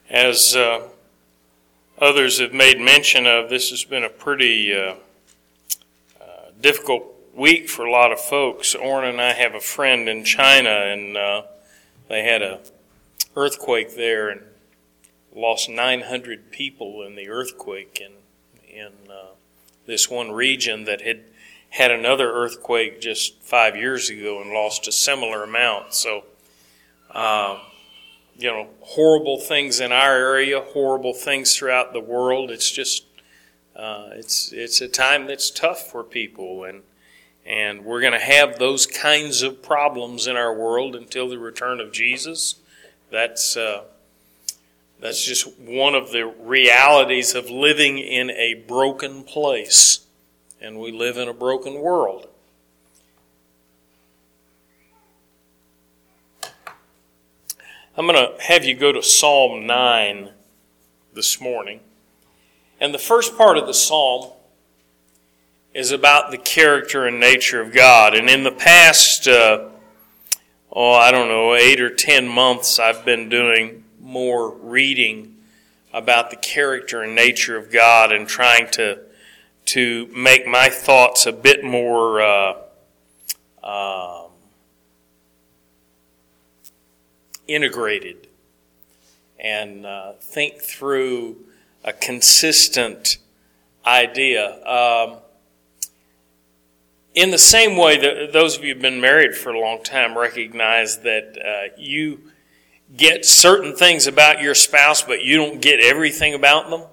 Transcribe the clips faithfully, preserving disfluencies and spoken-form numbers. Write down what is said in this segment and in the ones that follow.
As uh, others have made mention of, this has been a pretty uh, uh, difficult week for a lot of folks. Orrin and I have a friend in China, and uh, they had a earthquake there and lost nine hundred people in the earthquake in, in uh, this one region that had had another earthquake just five years ago and lost a similar amount. So, uh, you know, horrible things in our area, horrible things throughout the world. It's just, uh, it's it's a time that's tough for people, and and we're going to have those kinds of problems in our world until the return of Jesus. That's uh, that's just one of the realities of living in a broken place, and we live in a broken world. I'm going to have you go to Psalm nine this morning. And the first part of the psalm is about the character and nature of God. And in the past, uh, oh, I don't know, eight or ten months, I've been doing more reading about the character and nature of God and trying to to make my thoughts a bit more uh, uh, integrated and uh, think through a consistent idea. Um, in the same way that those of you who've been married for a long time recognize that uh, you get certain things about your spouse, but you don't get everything about them.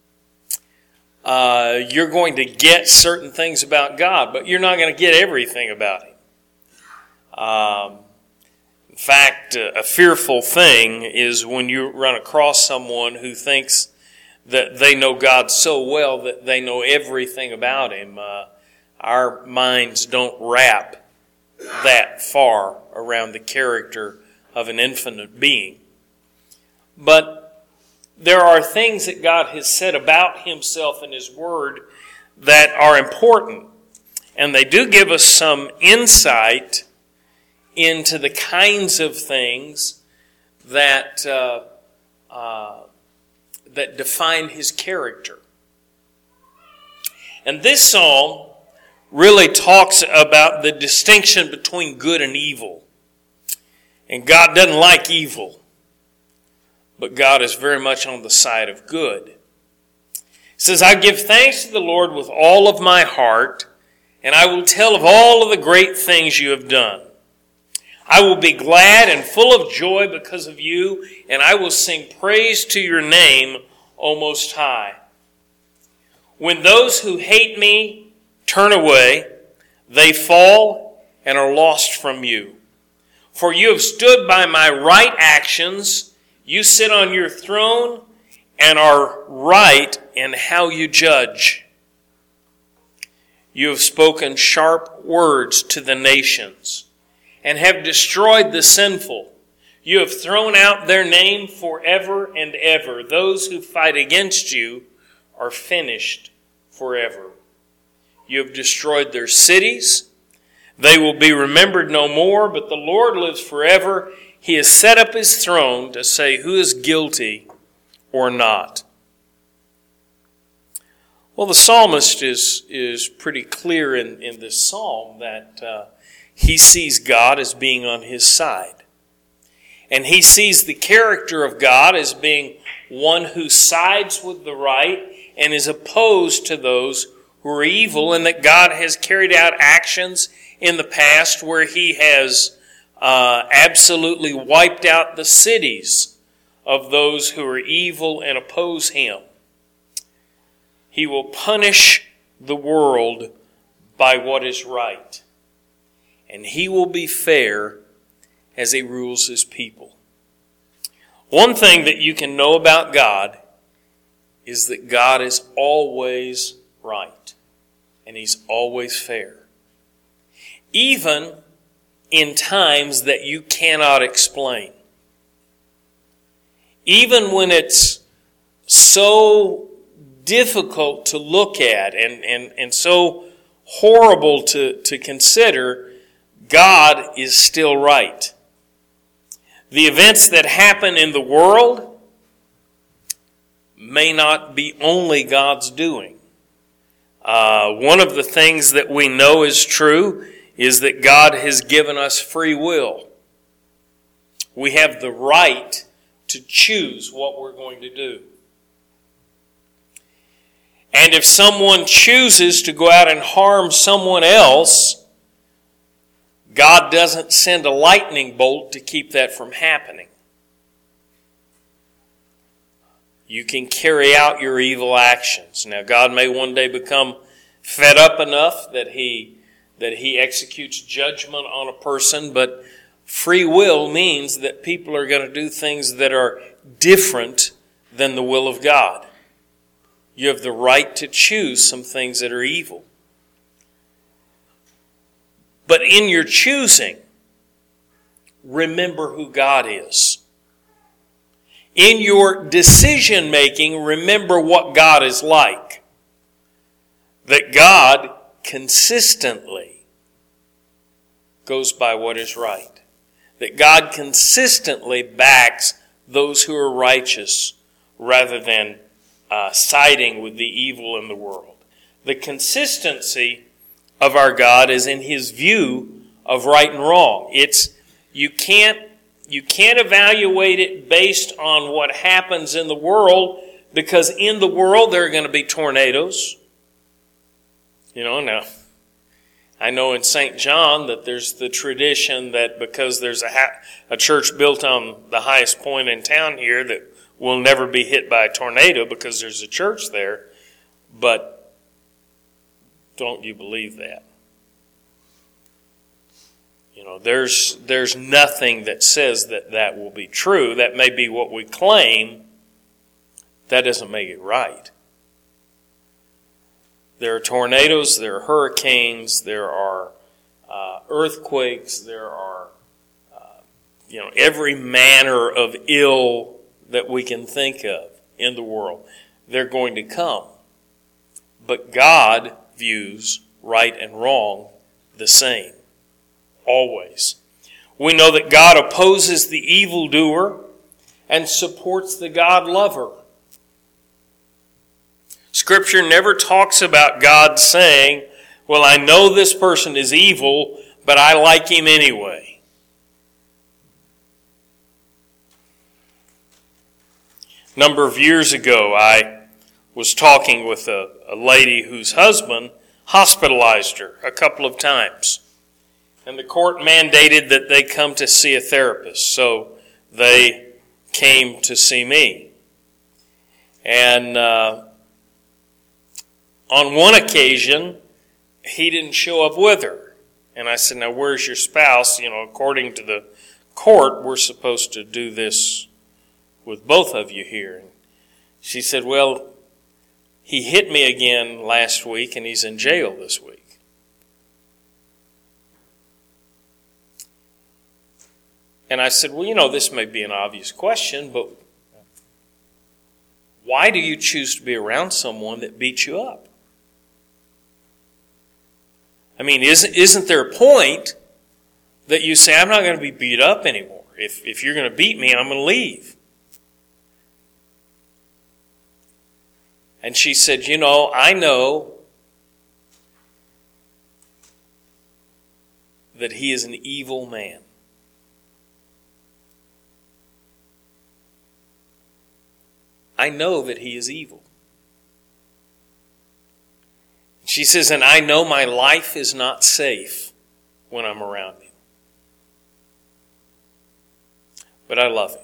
Uh, you're going to get certain things about God, but you're not going to get everything about Him. Um, In fact, a fearful thing is when you run across someone who thinks that they know God so well that they know everything about Him. Uh, our minds don't wrap that far around the character of an infinite being. But there are things that God has said about Himself in His Word that are important, and they do give us some insight into the kinds of things that uh, uh, that define His character. And this psalm really talks about the distinction between good and evil. And God doesn't like evil, but God is very much on the side of good. It says, I give thanks to the Lord with all of my heart, and I will tell of all of the great things you have done. I will be glad and full of joy because of you, and I will sing praise to your name, O Most High. When those who hate me turn away, they fall and are lost from you. For you have stood by my right actions. You sit on your throne and are right in how you judge. You have spoken sharp words to the nations and have destroyed the sinful. You have thrown out their name forever and ever. Those who fight against you are finished forever. You have destroyed their cities. They will be remembered no more, but the Lord lives forever. He has set up His throne to say who is guilty or not. Well, the psalmist is, is pretty clear in, in this psalm that uh, he sees God as being on his side. And he sees the character of God as being one who sides with the right and is opposed to those who are evil, and that God has carried out actions in the past where He has uh, absolutely wiped out the cities of those who are evil and oppose Him. He will punish the world by what is right. And He will be fair as He rules His people. One thing that you can know about God is that God is always right. And He's always fair. Even in times that you cannot explain. Even when it's so difficult to look at and, and, and so horrible to, to consider, God is still right. The events that happen in the world may not be only God's doing. Uh, one of the things that we know is true is that God has given us free will. We have the right to choose what we're going to do. And if someone chooses to go out and harm someone else, God doesn't send a lightning bolt to keep that from happening. You can carry out your evil actions. Now, God may one day become fed up enough that he that he executes judgment on a person, but free will means that people are going to do things that are different than the will of God. You have the right to choose some things that are evil. But in your choosing, remember who God is. In your decision making, remember what God is like. That God consistently goes by what is right. That God consistently backs those who are righteous rather than uh, siding with the evil in the world. The consistency of our God is in His view of right and wrong. It's you can't you can't evaluate it based on what happens in the world, because in the world there are going to be tornadoes. You know, now I know in Saint John that there's the tradition that because there's a ha- a church built on the highest point in town here that will never be hit by a tornado because there's a church there. But don't you believe that? You know, there's there's nothing that says that that will be true. That may be what we claim. That doesn't make it right. There are tornadoes, there are hurricanes, there are uh, earthquakes, there are uh, you know every manner of ill that we can think of in the world. They're going to come. But God views right and wrong the same. Always. We know that God opposes the evildoer and supports the God lover. Scripture never talks about God saying, well, I know this person is evil, but I like him anyway. A number of years ago, I was talking with a, a lady whose husband hospitalized her a couple of times. And the court mandated that they come to see a therapist. So they came to see me. And uh, on one occasion, he didn't show up with her. And I said, now where's your spouse? You know, according to the court, we're supposed to do this with both of you here. And she said, well, he hit me again last week and he's in jail this week. And I said, well, you know, this may be an obvious question, but why do you choose to be around someone that beats you up? I mean, isn't, isn't there a point that you say, I'm not going to be beat up anymore. If, if you're going to beat me, I'm going to leave. And she said, you know, I know that he is an evil man. I know that he is evil. She says, and I know my life is not safe when I'm around him. But I love him.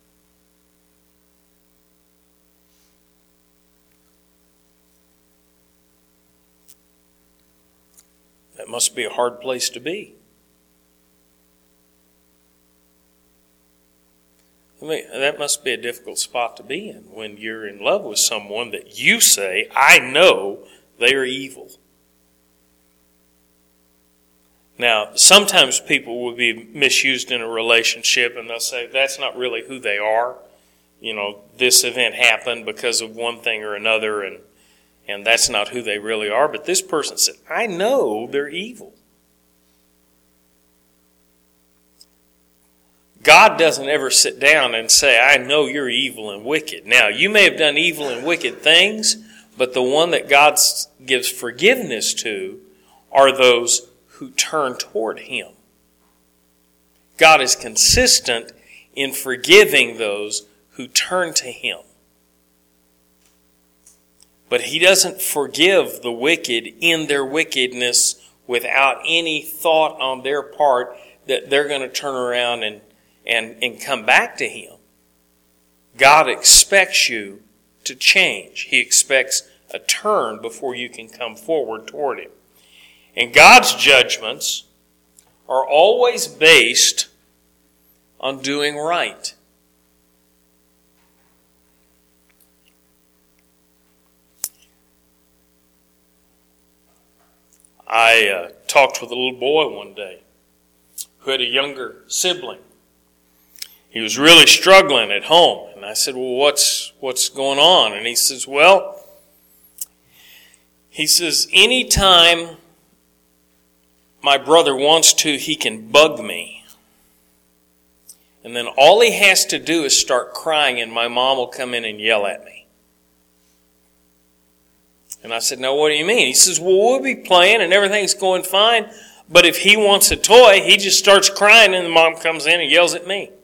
That must be a hard place to be. I mean, that must be a difficult spot to be in when you're in love with someone that you say, I know they are evil. Now, sometimes people will be misused in a relationship and they'll say, that's not really who they are. You know, this event happened because of one thing or another, and, and that's not who they really are. But this person said, I know they're evil. God doesn't ever sit down and say, I know you're evil and wicked. Now, you may have done evil and wicked things, but the one that God gives forgiveness to are those who turn toward Him. God is consistent in forgiving those who turn to Him. But He doesn't forgive the wicked in their wickedness without any thought on their part that they're going to turn around and, and, and come back to Him. God expects you to change. He expects a turn before you can come forward toward Him. And God's judgments are always based on doing right. I uh, talked with a little boy one day who had a younger sibling. He was really struggling at home. And I said, well, what's what's going on? And he says, well, he says, anytime my brother wants to, he can bug me. And then all he has to do is start crying and my mom will come in and yell at me. And I said, now what do you mean? He says, well, we'll be playing and everything's going fine. But if he wants a toy, he just starts crying and the mom comes in and yells at me.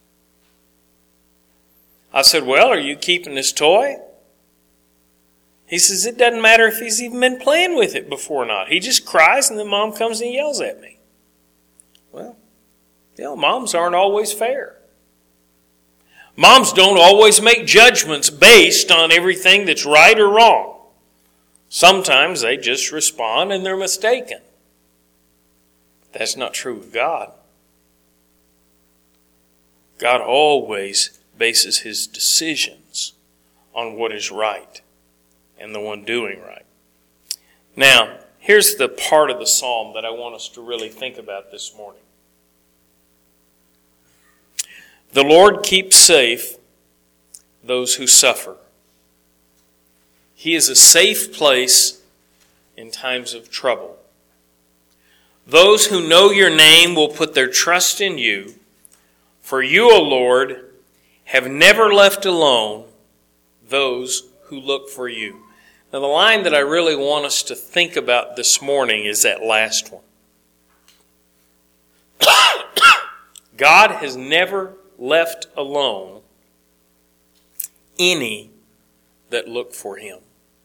I said, well, are you keeping this toy? He says, it doesn't matter if he's even been playing with it before or not. He just cries and the mom comes and yells at me. Well, you know, moms aren't always fair. Moms don't always make judgments based on everything that's right or wrong. Sometimes they just respond and they're mistaken. That's not true of God. God always bases His decisions on what is right and the one doing right. Now, here's the part of the psalm that I want us to really think about this morning. The Lord keeps safe those who suffer. He is a safe place in times of trouble. Those who know your name will put their trust in you, for you, O Lord, have never left alone those who look for you. Now, the line that I really want us to think about this morning is that last one. God has never left alone any that look for Him.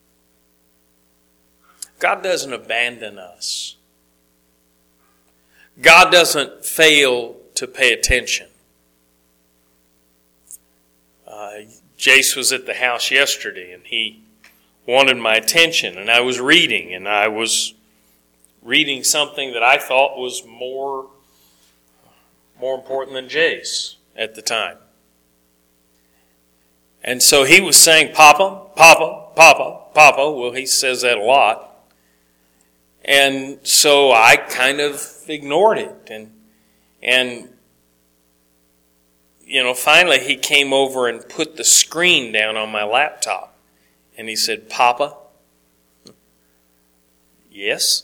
God doesn't abandon us. God doesn't fail to pay attention. Uh, Jace was at the house yesterday and he wanted my attention, and I was reading and I was reading something that I thought was more, more important than Jace at the time. And so he was saying, Papa, Papa, Papa, Papa. Well, he says that a lot. And so I kind of ignored it. And, and, you know, finally he came over and put the screen down on my laptop. And he said, Papa? Yes?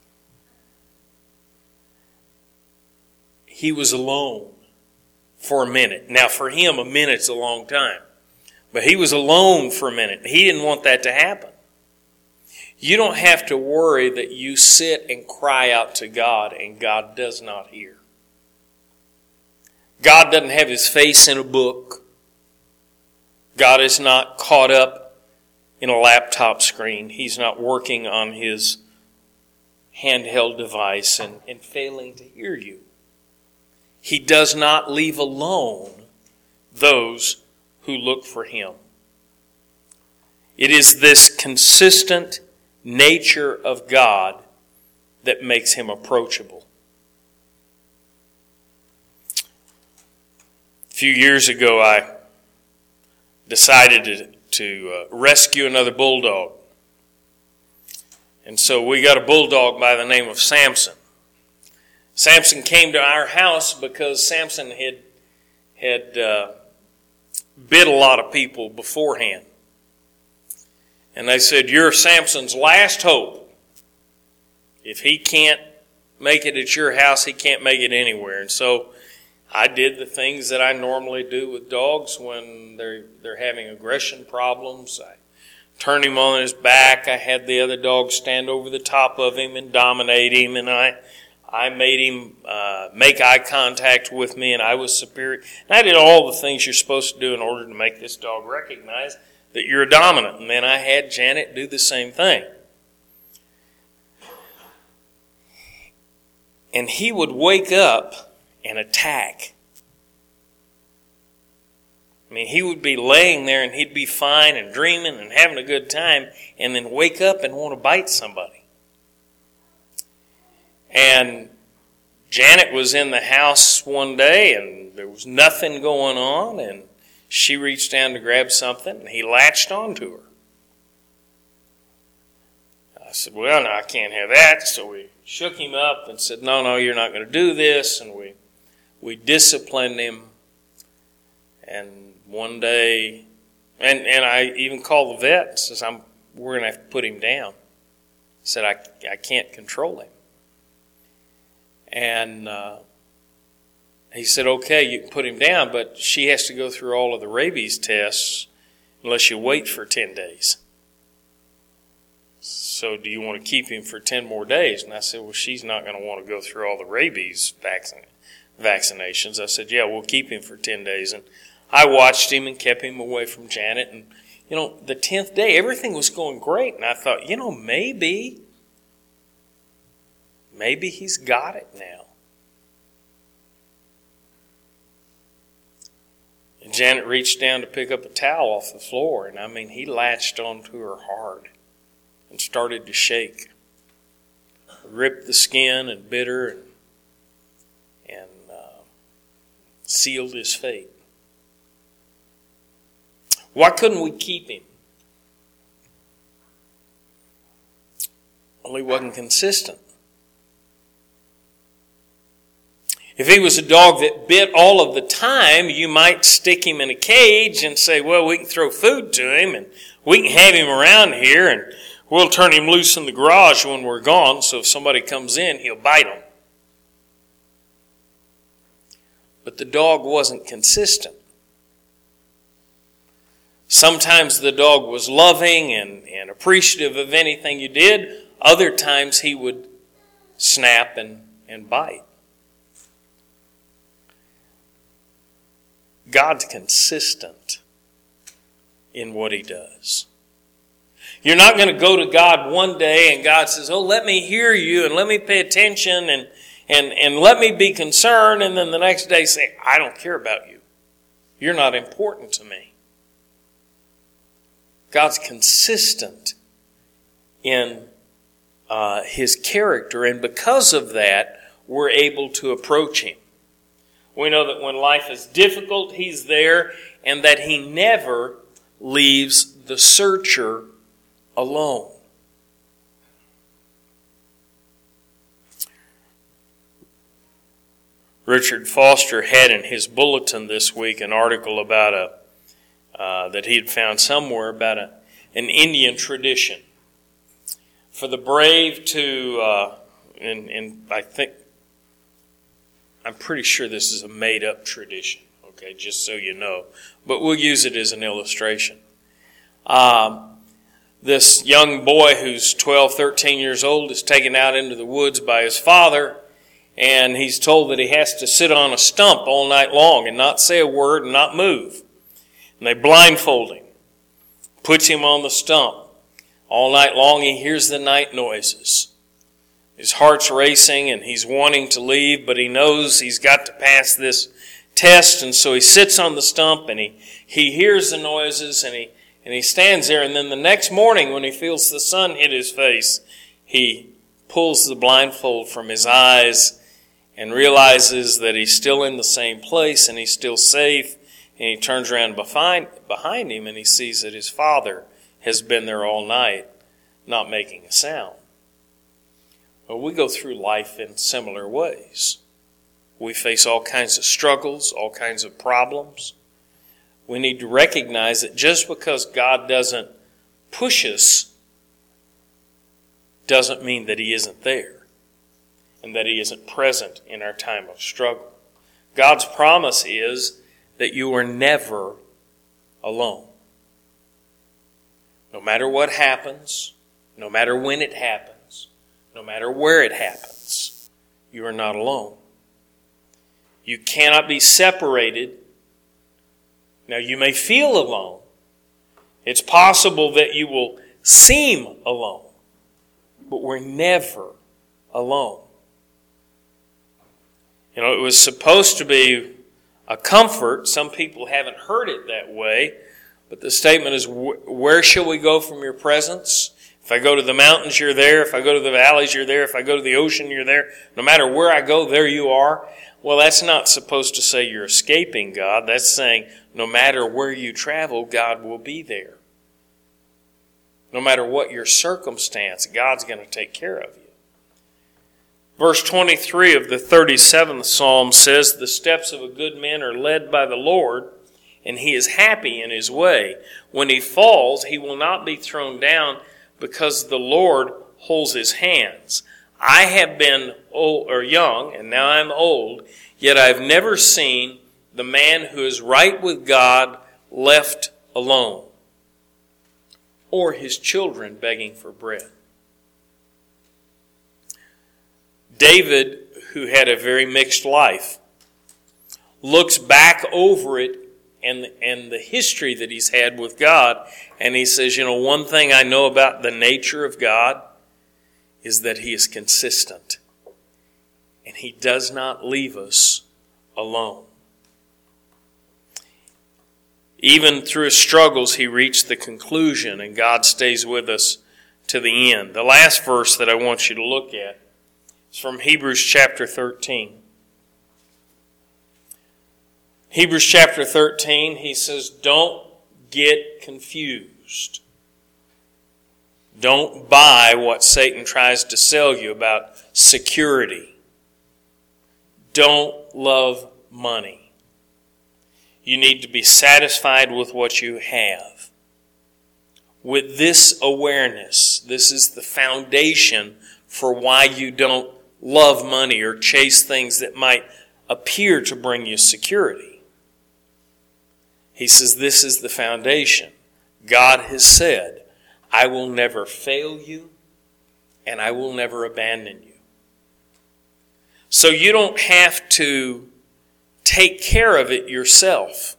He was alone for a minute. Now, for him, a minute's a long time. But he was alone for a minute. He didn't want that to happen. You don't have to worry that you sit and cry out to God and God does not hear. God doesn't have His face in a book. God is not caught up in a laptop screen. He's not working on His handheld device and, and failing to hear you. He does not leave alone those who look for Him. It is this consistent nature of God that makes Him approachable. A few years ago, I decided to, to uh, rescue another bulldog. And so we got a bulldog by the name of Samson. Samson came to our house because Samson had, had uh, bit a lot of people beforehand. And they said, you're Samson's last hope. If he can't make it at your house, he can't make it anywhere. And so I did the things that I normally do with dogs when they're they're having aggression problems. I turned him on his back. I had the other dog stand over the top of him and dominate him, and I I made him uh, make eye contact with me, and I was superior. And I did all the things you're supposed to do in order to make this dog recognize that you're dominant. And then I had Janet do the same thing. And he would wake up and attack. I mean, he would be laying there and he'd be fine and dreaming and having a good time, and then wake up and want to bite somebody. And Janet was in the house one day and there was nothing going on, and she reached down to grab something and he latched onto her. I said, well, no, I can't have that. So we shook him up and said, no, no, you're not going to do this. And we we disciplined him. And one day, and, and I even called the vet and says, I'm, we're going to have to put him down. I said, I, I can't control him. And uh, he said, okay, you can put him down, but she has to go through all of the rabies tests unless you wait for ten days. So do you want to keep him for ten more days? And I said, well, she's not going to want to go through all the rabies vaccine, vaccinations. I said, yeah, we'll keep him for ten days. And I watched him and kept him away from Janet. And, you know, the tenth day, everything was going great. And I thought, you know, maybe, maybe he's got it now. And Janet reached down to pick up a towel off the floor. And, I mean, he latched onto her hard and started to shake. Ripped the skin and bit her and, and uh, sealed his fate. Why couldn't we keep him? Well, he wasn't consistent. If he was a dog that bit all of the time, you might stick him in a cage and say, well, we can throw food to him and we can have him around here and we'll turn him loose in the garage when we're gone, so if somebody comes in, he'll bite them. But the dog wasn't consistent. Sometimes the dog was loving and, and appreciative of anything you did. Other times he would snap and, and bite. God's consistent in what he does. You're not going to go to God one day and God says, oh, let me hear you and let me pay attention and, and, and let me be concerned. And then the next day say, I don't care about you. You're not important to me. God's consistent in uh, his character, and because of that, we're able to approach him. We know that when life is difficult, he's there, and that he never leaves the searcher alone. Richard Foster had in his bulletin this week an article about a uh, that he had found somewhere about a, an Indian tradition for the brave to, uh, and, and I think, I'm pretty sure this is a made-up tradition, okay, just so you know, but we'll use it as an illustration. Um, this young boy who's twelve, thirteen years old is taken out into the woods by his father, and he's told that he has to sit on a stump all night long and not say a word and not move. And they blindfold him, puts him on the stump. All night long he hears the night noises. His heart's racing and he's wanting to leave, but he knows he's got to pass this test, and so he sits on the stump and he, he hears the noises and he and he stands there, and then the next morning when he feels the sun hit his face, he pulls the blindfold from his eyes and realizes that he's still in the same place and he's still safe. And he turns around behind, behind him and he sees that his father has been there all night, not making a sound. Well, we go through life in similar ways. We face all kinds of struggles, all kinds of problems. We need to recognize that just because God doesn't push us doesn't mean that he isn't there and that he isn't present in our time of struggle. God's promise is that you are never alone. No matter what happens, no matter when it happens, no matter where it happens, you are not alone. You cannot be separated. Now, you may feel alone. It's possible that you will seem alone, but we're never alone. You know, it was supposed to be a comfort. Some people haven't heard it that way, but the statement is, where shall we go from your presence? If I go to the mountains, you're there. If I go to the valleys, you're there. If I go to the ocean, you're there. No matter where I go, there you are. Well, that's not supposed to say you're escaping God. That's saying no matter where you travel, God will be there. No matter what your circumstance, God's going to take care of you. Verse twenty-three of the thirty-seventh Psalm says, the steps of a good man are led by the Lord, and he is happy in his way. When he falls, he will not be thrown down, because the Lord holds his hands. I have been old or young, and now I'm old, yet I've never seen the man who is right with God left alone, or his children begging for bread. David, who had a very mixed life, looks back over it and, and the history that he's had with God, and he says, you know, one thing I know about the nature of God is that he is consistent, and he does not leave us alone. Even through his struggles, he reached the conclusion, and God stays with us to the end. The last verse that I want you to look at is from Hebrews chapter thirteen. Hebrews chapter thirteen, he says, don't get confused. Don't buy what Satan tries to sell you about security. Don't love money. You need to be satisfied with what you have. With this awareness, this is the foundation for why you don't love money or chase things that might appear to bring you security. He says this is the foundation. God has said, I will never fail you, and I will never abandon you. So you don't have to take care of it yourself.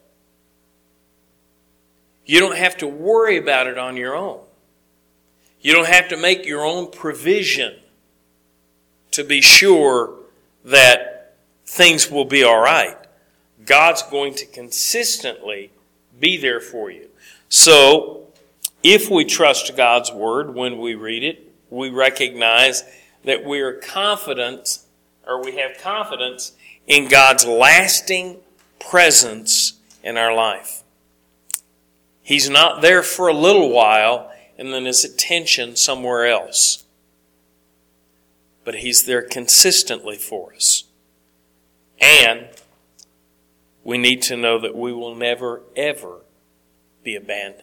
You don't have to worry about it on your own. You don't have to make your own provision to be sure that things will be all right. God's going to consistently be there for you. So, if we trust God's Word when we read it, we recognize that we are confident, or we have confidence in God's lasting presence in our life. He's not there for a little while and then his attention somewhere else. But he's there consistently for us. And we need to know that we will never, ever be abandoned.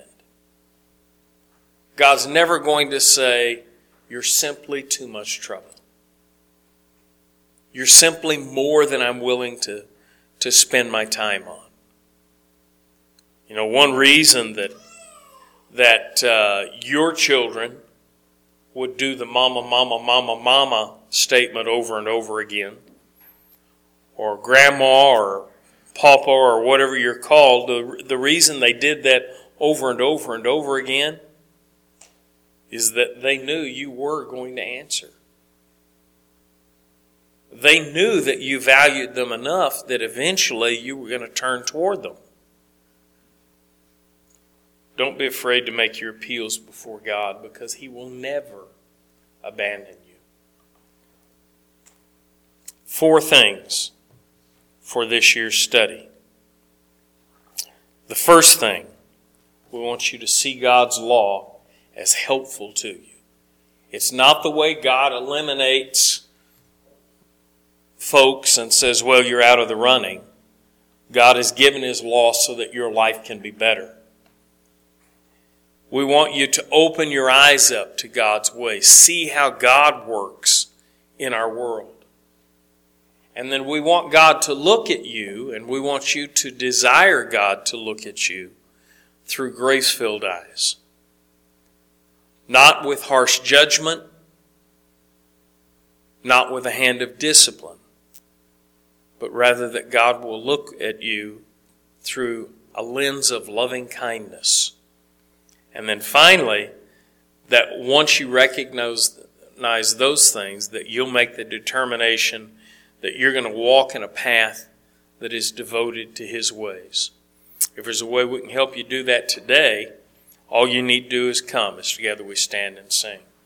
God's never going to say, you're simply too much trouble. You're simply more than I'm willing to, to spend my time on. You know, one reason that that uh, your children would do the mama, mama, mama, mama statement over and over again, or grandma or papa or whatever you're called, the, the reason they did that over and over and over again is that they knew you were going to answer. They knew that you valued them enough that eventually you were going to turn toward them. Don't be afraid to make your appeals before God, because He will never abandon you. Four things for this year's study. The first thing, we want you to see God's law as helpful to you. It's not the way God eliminates folks and says, well, you're out of the running. God has given His law so that your life can be better. We want you to open your eyes up to God's way. See how God works in our world. And then we want God to look at you, and we want you to desire God to look at you through grace-filled eyes. Not with harsh judgment, not with a hand of discipline, but rather that God will look at you through a lens of loving kindness. And then finally, that once you recognize those things, that you'll make the determination that you're going to walk in a path that is devoted to His ways. If there's a way we can help you do that today, all you need to do is come as together we stand and sing.